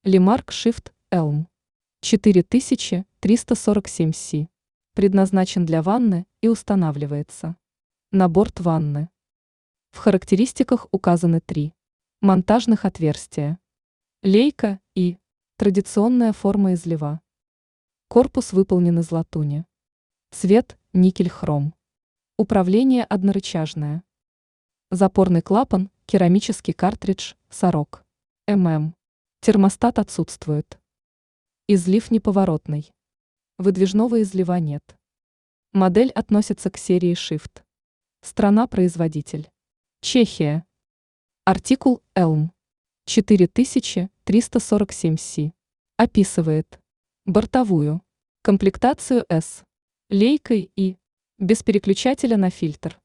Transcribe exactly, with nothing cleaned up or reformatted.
Лимарк Shift Elm четыре тысячи триста сорок семь си. Предназначен для ванны и устанавливается на борт ванны. В характеристиках указаны три монтажных отверстия, лейка и традиционная форма излива. Корпус выполнен из латуни. Цвет никель-хром. Управление однорычажное. Запорный клапан, керамический картридж, сорок миллиметров. Термостат отсутствует. Излив неповоротный. Выдвижного излива нет. Модель относится к серии Shift. Страна-производитель. Чехия. Артикул Elm четыре тысячи триста сорок семь си. Описывает бортовую комплектацию с лейкой и без переключателя на фильтр.